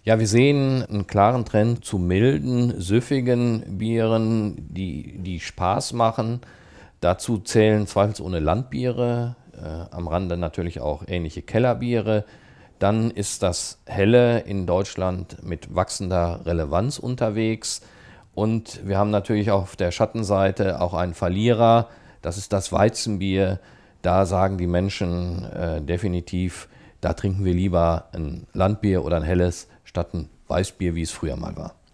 Ja, wir sehen einen klaren Trend zu milden, süffigen Bieren, die Spaß machen. Dazu zählen zweifelsohne Landbiere, am Rande natürlich auch ähnliche Kellerbiere. Dann ist das Helle in Deutschland mit wachsender Relevanz unterwegs. Und wir haben natürlich auf der Schattenseite auch einen Verlierer, das ist das Weizenbier. Da sagen die Menschen definitiv, da trinken wir lieber ein Landbier oder ein helles statt ein Weißbier, wie es früher mal war.